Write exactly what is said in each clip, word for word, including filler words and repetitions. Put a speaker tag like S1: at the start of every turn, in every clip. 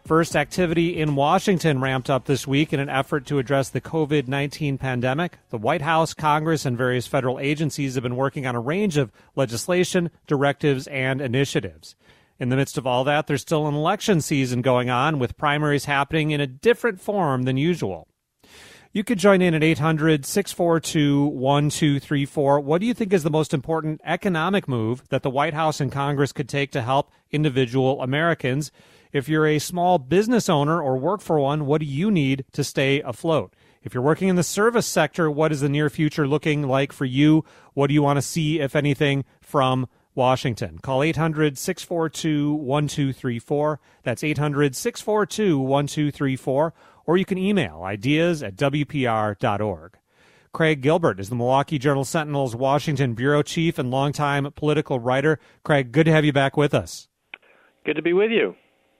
S1: First, activity in Washington ramped up this week in an effort to address the covid nineteen pandemic. The White House, Congress, and various federal agencies have been working on a range of legislation, directives, and initiatives. In the midst of all that, there's still an election season going on, with primaries happening in a different form than usual. You could join in at eight hundred, six four two, one two three four. What do you think is the most important economic move that the White House and Congress could take to help individual Americans? If you're a small business owner or work for one, what do you need to stay afloat? If you're working in the service sector, what is the near future looking like for you? What do you want to see, if anything, from Washington? Call eight hundred, six four two, one two three four. That's eight hundred, six four two, one two three four. Or you can email ideas at w p r dot org. Craig Gilbert is the Milwaukee Journal-Sentinel's Washington bureau chief and longtime political writer. Craig, good to have you back with us.
S2: Good to be with you.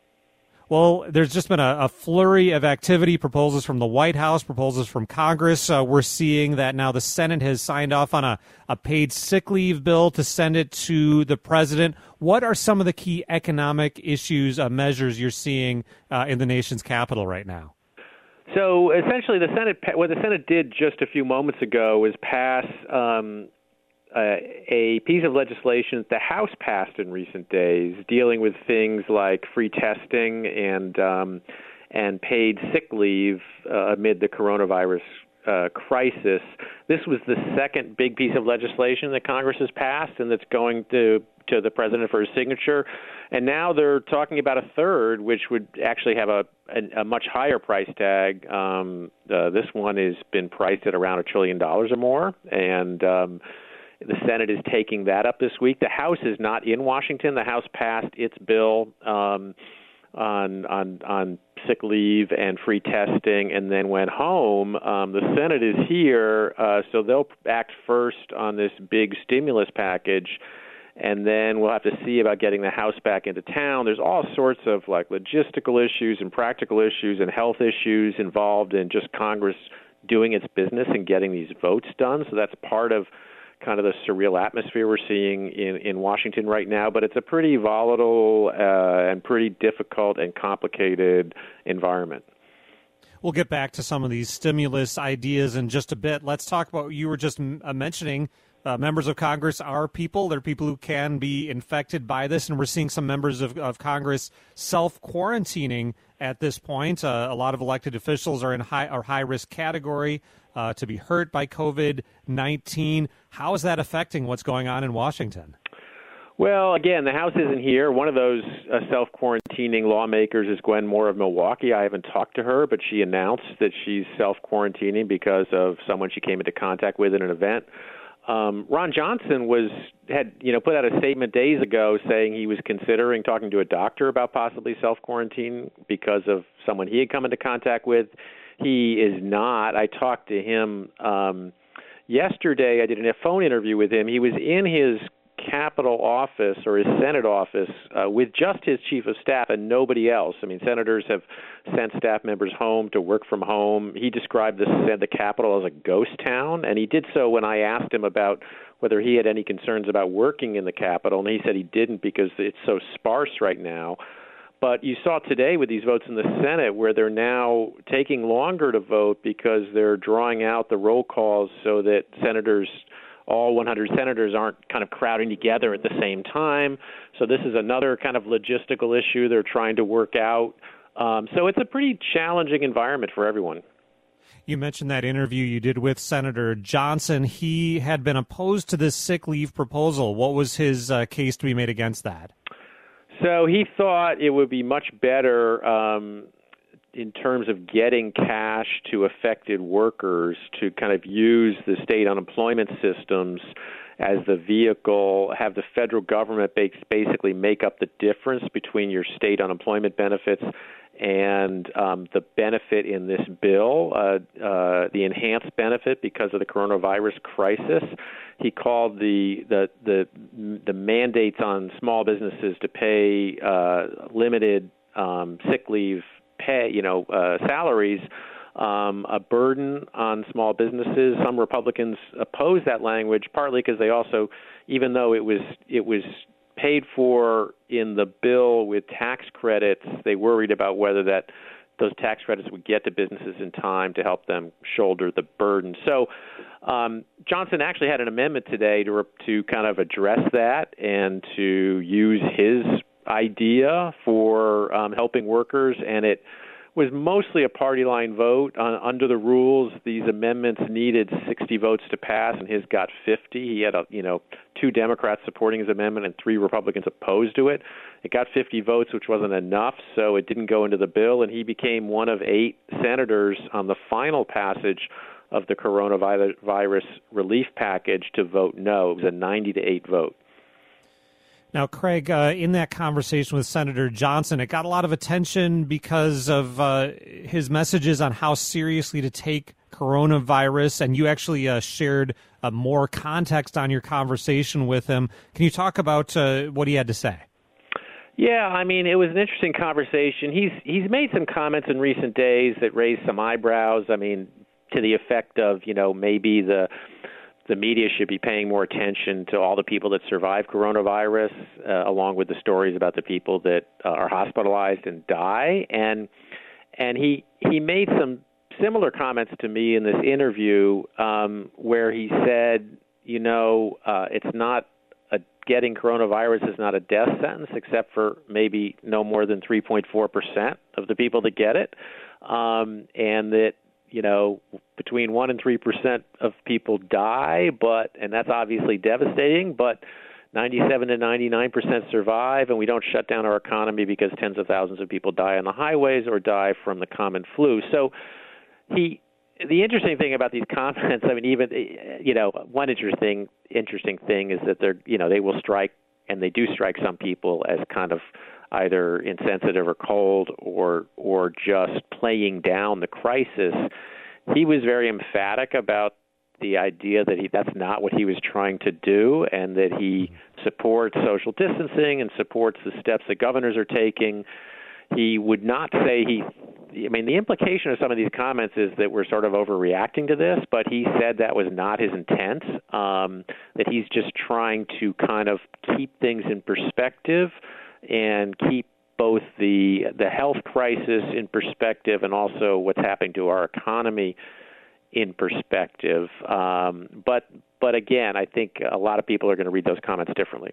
S1: Well, there's just been a, a flurry of activity, proposals from the White House, proposals from Congress. Uh, we're seeing that now the Senate has signed off on a, a paid sick leave bill to send it to the president. What are some of the key economic issues, uh, measures you're seeing uh, in the nation's capital right now?
S2: So essentially, the Senate, what the Senate did just a few moments ago was pass um, uh, a piece of legislation that the House passed in recent days, dealing with things like free testing and um, and paid sick leave uh, amid the coronavirus uh, crisis. This was the second big piece of legislation that Congress has passed, and that's going to to the president for his signature. And now they're talking about a third, which would actually have a a, a much higher price tag. Um, uh, this one has been priced at around a trillion dollars or more, and um, the Senate is taking that up this week. The House is not in Washington. The House passed its bill um, on on on sick leave and free testing, and then went home. Um, the Senate is here, uh, so they'll act first on this big stimulus package. And then we'll have to see about getting the House back into town. There's all sorts of like logistical issues and practical issues and health issues involved in just Congress doing its business and getting these votes done. So that's part of kind of the surreal atmosphere we're seeing in, in Washington right now. But it's a pretty volatile uh, and pretty difficult and complicated environment.
S1: We'll get back to some of these stimulus ideas in just a bit. Let's talk about what you were just m- uh, mentioning. Uh, members of Congress are people. They're people who can be infected by this, and we're seeing some members of, of Congress self-quarantining at this point. Uh, a lot of elected officials are in high or high-risk category uh, to be hurt by covid nineteen. How is that affecting what's going on in Washington?
S2: Well, again, the House isn't here. One of those uh, self-quarantining lawmakers is Gwen Moore of Milwaukee. I haven't talked to her, but she announced that she's self-quarantining because of someone she came into contact with at an event. Um, Ron Johnson was had you know put out a statement days ago saying he was considering talking to a doctor about possibly self-quarantine because of someone he had come into contact with. He is not. I talked to him um, yesterday. I did a phone interview with him. He was in his Capitol office or his Senate office uh, with just his chief of staff and nobody else. I mean, senators have sent staff members home to work from home. He described this, said the Capitol as a ghost town, and he did so when I asked him about whether he had any concerns about working in the Capitol, and he said he didn't because it's so sparse right now. But you saw today with these votes in the Senate where they're now taking longer to vote because they're drawing out the roll calls so that senators all one hundred senators aren't kind of crowding together at the same time. So this is another kind of logistical issue they're trying to work out. Um, so it's a pretty challenging environment for everyone.
S1: You mentioned that interview you did with Senator Johnson. He had been opposed to this sick leave proposal. What was his uh, case to be made against that?
S2: So he thought it would be much better um, in terms of getting cash to affected workers to kind of use the state unemployment systems as the vehicle, have the federal government basically make up the difference between your state unemployment benefits and um, the benefit in this bill, uh, uh, the enhanced benefit because of the coronavirus crisis. He called the the the, the mandates on small businesses to pay uh, limited um, sick leave pay, you know, uh, salaries, um, a burden on small businesses. Some Republicans oppose that language, partly because they also, even though it was it was paid for in the bill with tax credits. They worried about whether that those tax credits would get to businesses in time to help them shoulder the burden. So um, Johnson actually had an amendment today to to kind of address that and to use his idea for um, helping workers, and it was mostly a party line vote. Uh, under the rules, these amendments needed sixty votes to pass, and his got fifty. He had, a, you know, two Democrats supporting his amendment and three Republicans opposed to it. It got fifty votes, which wasn't enough, so it didn't go into the bill, and he became one of eight senators on the final passage of the coronavirus relief package to vote no. It was a ninety to eight vote.
S1: Now, Craig, uh, in that conversation with Senator Johnson, it got a lot of attention because of uh, his messages on how seriously to take coronavirus, and you actually uh, shared uh, more context on your conversation with him. Can you talk about uh, what he had to say?
S2: Yeah, I mean, it was an interesting conversation. He's he's made some comments in recent days that raised some eyebrows. I mean, to the effect of, you know, maybe the the media should be paying more attention to all the people that survive coronavirus, uh, along with the stories about the people that uh, are hospitalized and die. And and he he made some similar comments to me in this interview, um, where he said, you know, uh, it's not a, getting coronavirus is not a death sentence, except for maybe no more than three point four percent of the people that get it, um, and that, you know, between one and three percent of people die, but and that's obviously devastating, but ninety-seven to ninety-nine percent survive, and we don't shut down our economy because tens of thousands of people die on the highways or die from the common flu. So he, the interesting thing about these comments, I mean, even, you know, one interesting interesting thing is that they're, you know, they will strike, and they do strike some people as kind of either insensitive or cold or or just playing down the crisis. He was very emphatic about the idea that he, that's not what he was trying to do, and that he supports social distancing and supports the steps that governors are taking. He would not say he I mean, the implication of some of these comments is that we're sort of overreacting to this, but he said that was not his intent, um, that he's just trying to kind of keep things in perspective and keep both the the health crisis in perspective and also what's happening to our economy in perspective. Um, but but again, I think a lot of people are going to read those comments differently.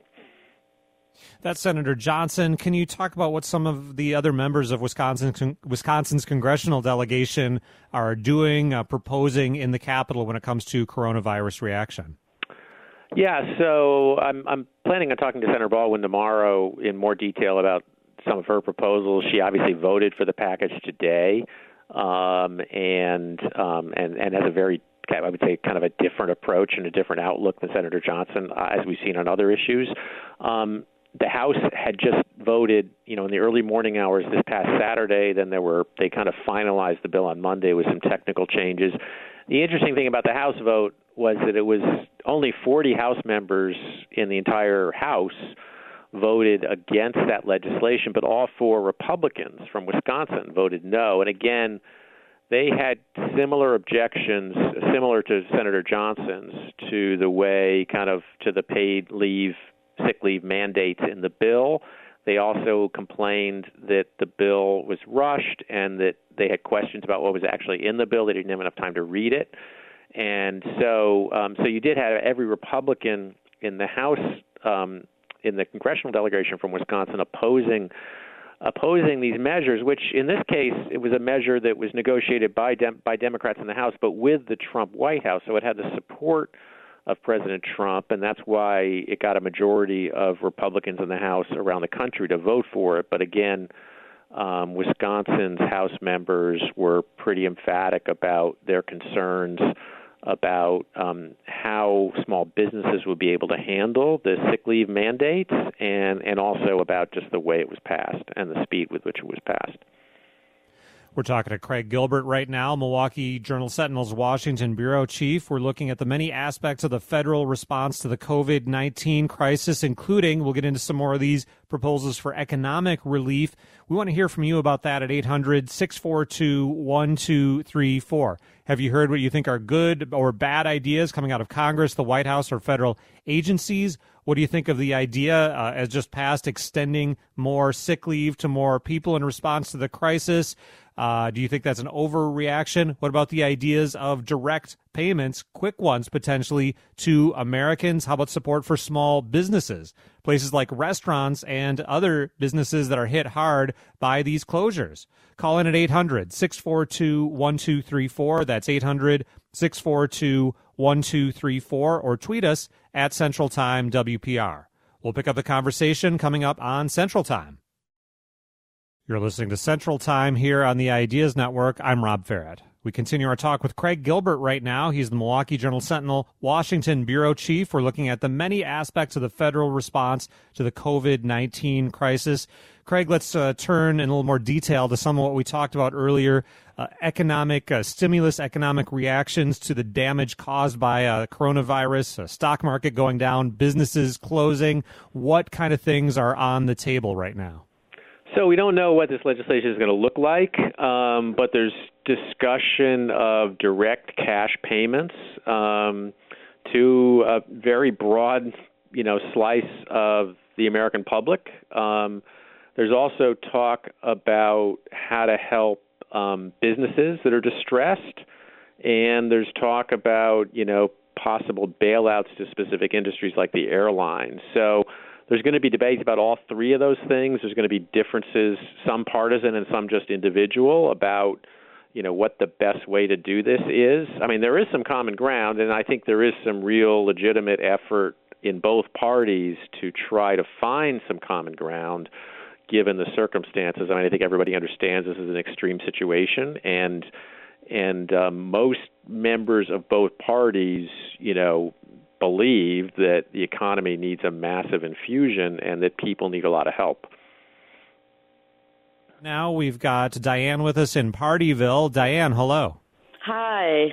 S1: That's Senator Johnson. Can you talk about what some of the other members of Wisconsin, Wisconsin's congressional delegation are doing, uh, proposing in the Capitol when it comes to coronavirus reaction?
S2: Yeah, so I'm, I'm planning on talking to Senator Baldwin tomorrow in more detail about some of her proposals. She obviously voted for the package today, um, and, um, and and has a very, I would say, kind of a different approach and a different outlook than Senator Johnson, uh, as we've seen on other issues. Um, the House had just voted, you know, in the early morning hours this past Saturday. Then there were, they kind of finalized the bill on Monday with some technical changes. The interesting thing about the House vote was that it was only forty House members in the entire House voted against that legislation, but all four Republicans from Wisconsin voted no. And again, they had similar objections, similar to Senator Johnson's, to the way kind of to the paid leave, sick leave mandates in the bill. They also complained that the bill was rushed and that they had questions about what was actually in the bill. They didn't have enough time to read it. And so um, so you did have every Republican in the House, um, in the congressional delegation from Wisconsin opposing opposing these measures, which in this case, it was a measure that was negotiated by Dem- by Democrats in the House, but with the Trump White House. So it had the support of President Trump, and that's why it got a majority of Republicans in the House around the country to vote for it. But again, um, Wisconsin's House members were pretty emphatic about their concerns about um, how small businesses would be able to handle the sick leave mandates, and, and also about just the way it was passed and the speed with which it was passed.
S1: We're talking to Craig Gilbert right now, Milwaukee Journal-Sentinel's Washington bureau chief. We're looking at the many aspects of the federal response to the covid nineteen crisis, including, we'll get into some more of these proposals for economic relief. We want to hear from you about that at eight hundred, six four two, one two three four. Have you heard what you think are good or bad ideas coming out of Congress, the White House, or federal agencies? What do you think of the idea, uh, as just passed, extending more sick leave to more people in response to the crisis? Uh, do you think that's an overreaction? What about the ideas of direct payments, quick ones potentially, to Americans? How about support for small businesses, places like restaurants and other businesses that are hit hard by these closures? Call in at eight hundred, six four two, one two three four. That's eight hundred, six four two, one two three four, or tweet us at Central Time W P R. We'll pick up the conversation coming up on Central Time. You're listening to Central Time here on the Ideas Network. I'm Rob Farrett. We continue our talk with Craig Gilbert right now. He's the Milwaukee Journal-Sentinel Washington Bureau Chief. We're looking at the many aspects of the federal response to the COVID nineteen crisis. Craig, let's uh, turn in a little more detail to some of what we talked about earlier, uh, economic uh, stimulus, economic reactions to the damage caused by uh, coronavirus, uh, stock market going down, businesses closing. What kind of things are on the table right now?
S2: So we don't know what this legislation is going to look like, um, but there's discussion of direct cash payments um, to a very broad, you know, slice of the American public. Um, there's also talk about how to help um, businesses that are distressed, and there's talk about, you know, possible bailouts to specific industries like the airlines. So there's going to be debates about all three of those things. There's going to be differences, some partisan and some just individual, about, you know, what the best way to do this is. I mean, there is some common ground, and I think there is some real legitimate effort in both parties to try to find some common ground given the circumstances. I mean, I think everybody understands this is an extreme situation, and and uh, most members of both parties, you know, believe that the economy needs a massive infusion and that people need a lot of help.
S1: Now we've got Diane with us in Partyville. Diane, hello.
S3: Hi.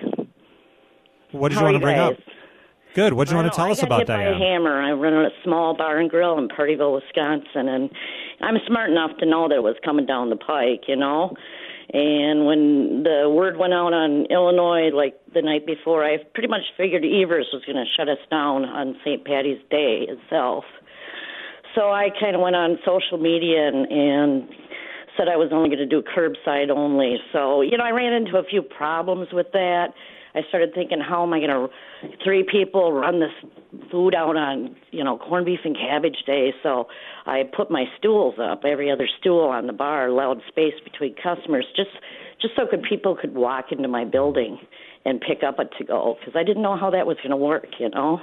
S1: What did
S3: How
S1: you want to
S3: you
S1: bring
S3: guys?
S1: up? Good. What did you want to tell
S3: I
S1: us
S3: got
S1: about,
S3: hit
S1: Diane?
S3: by a hammer. I run a small bar and grill in Partyville, Wisconsin, and I'm smart enough to know that it was coming down the pike, you know. And when the word went out on Illinois, like the night before, I pretty much figured Evers was going to shut us down on Saint Patty's Day itself. So I kind of went on social media and, and said I was only going to do curbside only. So, you know, I ran into a few problems with that. I started thinking, how am I going to, three people run this food out on, you know, corned beef and cabbage day. So I put my stools up, every other stool on the bar, allowed space between customers, just just so could people could walk into my building and pick up a to-go, because I didn't know how that was going to work, you know.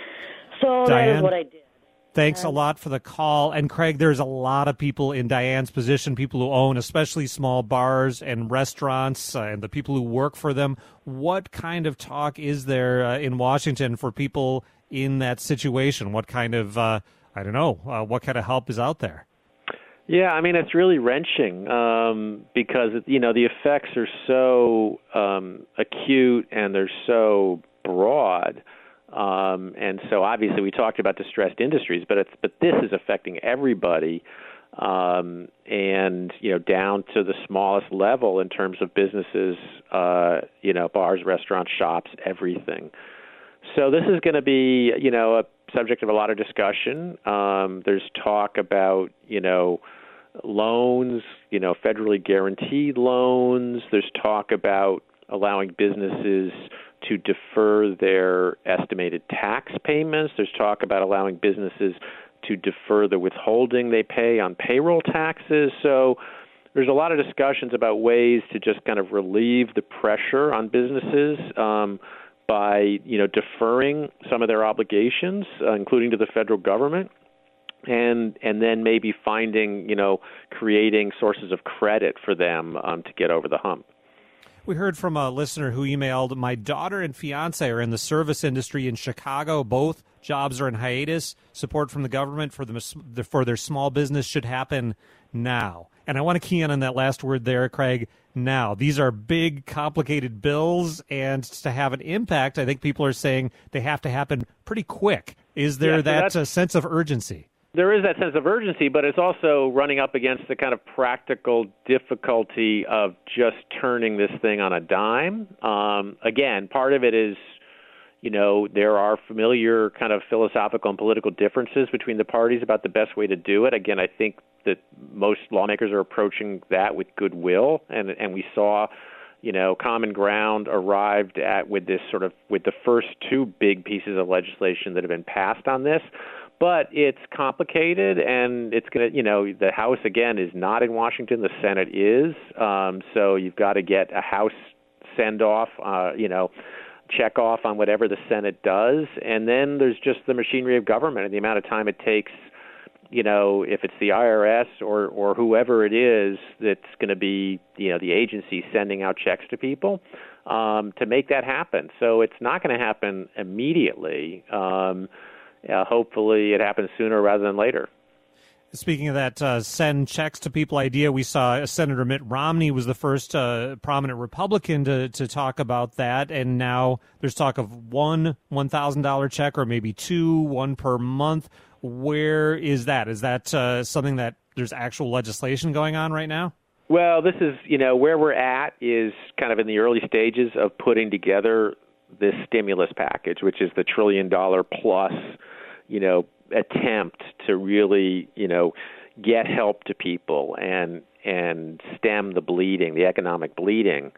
S3: So
S1: Diane,
S3: that is what I did.
S1: Thanks a lot for the call. And Craig, there's a lot of people in Diane's position, people who own especially small bars and restaurants uh, and the people who work for them. What kind of talk is there uh, in Washington for people in that situation? What kind of, uh, I don't know, uh, what kind of help is out there?
S2: Yeah, I mean, it's really wrenching um, because, you know, the effects are so um, acute and they're so broad. Um, and so obviously we talked about distressed industries, but it's, but this is affecting everybody, um, and, you know, down to the smallest level in terms of businesses, uh, you know, bars, restaurants, shops, everything. So this is going to be, you know, a subject of a lot of discussion. Um, there's talk about, you know, loans, you know, federally guaranteed loans. There's talk about allowing businesses to defer their estimated tax payments. There's talk about allowing businesses to defer the withholding they pay on payroll taxes. So there's a lot of discussions about ways to just kind of relieve the pressure on businesses um, by, you know, deferring some of their obligations, uh, including to the federal government, and and then maybe finding, you know, creating sources of credit for them um, to get over the hump.
S1: We heard from a listener who emailed, my daughter and fiance are in the service industry in Chicago. Both jobs are in hiatus. Support from the government for, the, for their small business should happen now. And I want to key in on that last word there, Craig, now. These are big, complicated bills, and to have an impact, I think people are saying they have to happen pretty quick. Is there
S2: yeah, so
S1: that uh, sense of urgency?
S2: There is that sense of urgency, but it's also running up against the kind of practical difficulty of just turning this thing on a dime. Um, again, part of it is, you know, there are familiar kind of philosophical and political differences between the parties about the best way to do it. Again, I think that most lawmakers are approaching that with goodwill, and and we saw, you know, common ground arrived at with this sort of with the first two big pieces of legislation that have been passed on this. But it's complicated, and it's going to, you know, the House, again, is not in Washington. The Senate is. Um, so you've got to get a House send-off, uh, you know, check off on whatever the Senate does. And then there's just the machinery of government and the amount of time it takes, you know, if it's the I R S or, or whoever it is that's going to be, you know, the agency sending out checks to people um, to make that happen. So it's not going to happen immediately. Um Yeah, hopefully it happens sooner rather than later.
S1: Speaking of that uh, send checks to people idea, we saw Senator Mitt Romney was the first uh, prominent Republican to, to talk about that, and now there's talk of one one thousand dollars check or maybe two, one per month. Where is that? Is that uh, something that there's actual legislation going on right now?
S2: Well, this is, you know, where we're at is kind of in the early stages of putting together this stimulus package, which is the trillion dollar plus, you know, attempt to really, you know, get help to people and and stem the bleeding, the economic bleeding.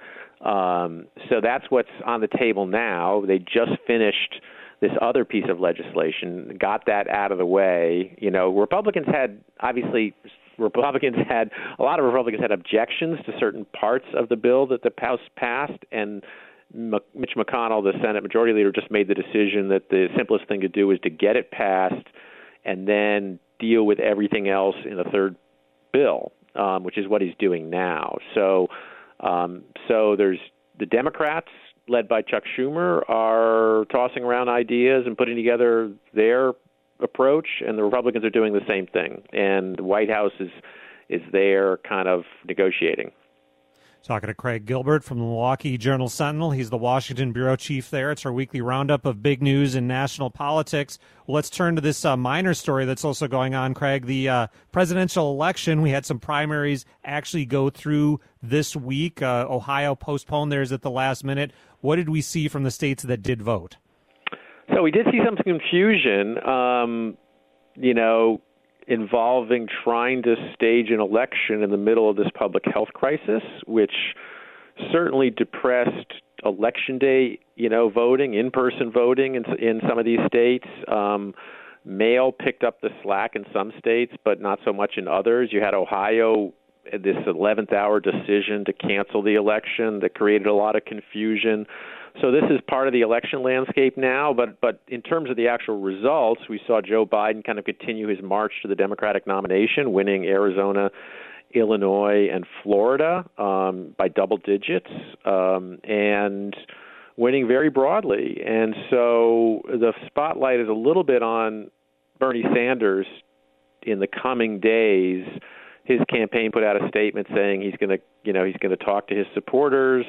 S2: Um, so that's what's on the table now. They just finished this other piece of legislation, got that out of the way. You know, Republicans had, obviously, Republicans had, a lot of Republicans had objections to certain parts of the bill that the House passed, and Mitch McConnell, the Senate Majority Leader, just made the decision that the simplest thing to do is to get it passed and then deal with everything else in the third bill, um, which is what he's doing now. So, um, so there's the Democrats, led by Chuck Schumer, are tossing around ideas and putting together their approach, and the Republicans are doing the same thing. And the White House is is there kind of negotiating.
S1: Talking to Craig Gilbert from the Milwaukee Journal-Sentinel. He's the Washington bureau chief there. It's our weekly roundup of big news in national politics. Well, let's turn to this uh, minor story that's also going on, Craig. The uh, presidential election, we had some primaries actually go through this week. Uh, Ohio postponed theirs at the last minute. What did we see from the states that did vote?
S2: So we did see some confusion, um, you know, involving trying to stage an election in the middle of this public health crisis, which certainly depressed election day, you know, voting, in-person voting in, in some of these states. Um, mail picked up the slack in some states, but not so much in others. You had Ohio, this eleventh hour decision to cancel the election that created a lot of confusion. So this is part of the election landscape now, but but in terms of the actual results, we saw Joe Biden kind of continue his march to the Democratic nomination, winning Arizona, Illinois, and Florida um, by double digits, um, and winning very broadly. And so the spotlight is a little bit on Bernie Sanders in the coming days. His campaign put out a statement saying he's going to, you know, he's going to talk to his supporters,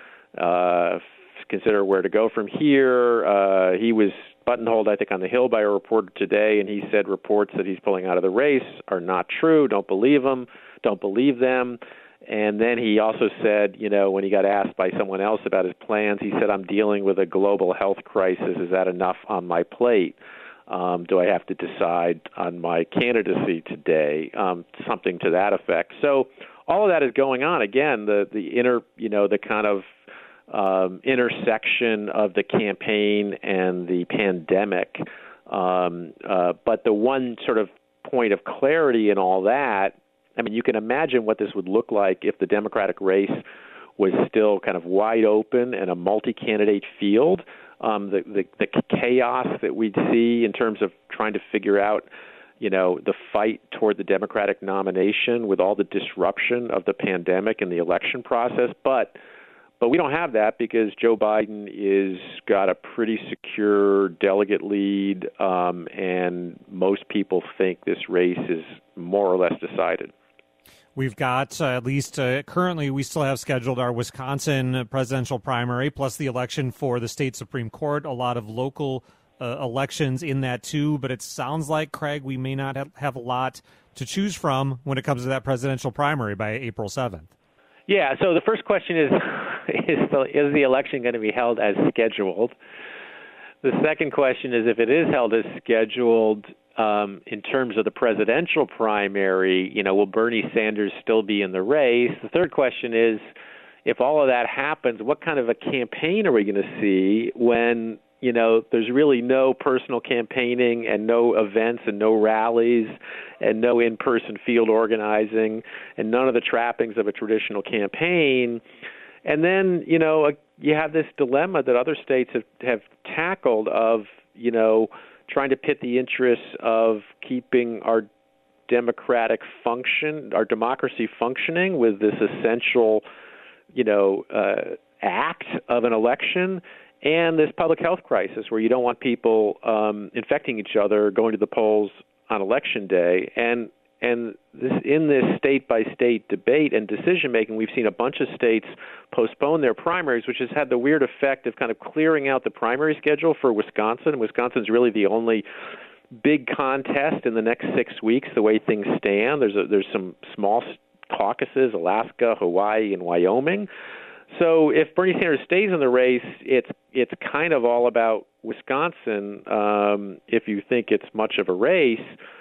S2: uh, consider where to go from here. Uh, he was buttonholed, I think, on the Hill by a reporter today, and he said reports that he's pulling out of the race are not true. Don't believe them. Don't believe them. And then he also said, you know, when he got asked by someone else about his plans, he said, I'm dealing with a global health crisis. Is that enough on my plate? Um, do I have to decide on my candidacy today? Um, something to that effect. So all of that is going on. Again, the, the inner, you know, the kind of um, intersection of the campaign and the pandemic. Um, uh, but the one sort of point of clarity in all that, I mean, you can imagine what this would look like if the Democratic race was still kind of wide open and a multi-candidate field. Um, the, the, the chaos that we'd see in terms of trying to figure out, you know, the fight toward the Democratic nomination with all the disruption of the pandemic and the election process. But but we don't have that because Joe Biden is got a pretty secure delegate lead, um, and most people think this race is more or less decided.
S1: We've got, uh, at least uh, currently, we still have scheduled our Wisconsin presidential primary, plus the election for the state Supreme Court, a lot of local uh, elections in that too, but it sounds like, Craig, we may not have, have a lot to choose from when it comes to that presidential primary by April seventh.
S2: Yeah, so the first question is, is the, is the election going to be held as scheduled? The second question is, if it is held as scheduled, um, in terms of the presidential primary, you know, will Bernie Sanders still be in the race? The third question is, if all of that happens, what kind of a campaign are we going to see when, you know, there's really no personal campaigning and no events and no rallies and no in-person field organizing and none of the trappings of a traditional campaign? And then, you know, you have this dilemma that other states have, have tackled of, you know, trying to pit the interests of keeping our democratic function, our democracy functioning with this essential, you know, uh, act of an election, and this public health crisis where you don't want people um, infecting each other going to the polls on election day. And and this, in this state-by-state debate and decision-making, we've seen a bunch of states postpone their primaries, which has had the weird effect of kind of clearing out the primary schedule for Wisconsin. Wisconsin's really the only big contest in the next six weeks, the way things stand. There's a, there's some small caucuses, Alaska, Hawaii, and Wyoming. So if Bernie Sanders stays in the race, it's it's kind of all about Wisconsin, um, if you think it's much of a race.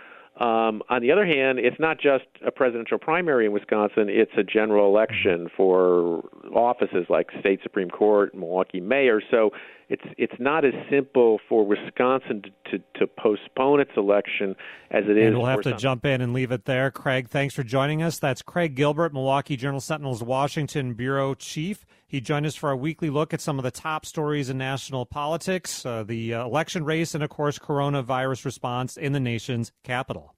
S2: Um, on the other hand, it's not just a presidential primary in Wisconsin, it's a general election for offices like State Supreme Court, Milwaukee Mayor. So it's it's not as simple for Wisconsin to, to, to postpone its election as it is.
S1: And we'll have to
S2: some...
S1: jump in and leave it there. Craig, thanks for joining us. That's Craig Gilbert, Milwaukee Journal-Sentinel's Washington Bureau Chief. He joined us for a weekly look at some of the top stories in national politics, uh, the uh, election race, and, of course, coronavirus response in the nation's capital.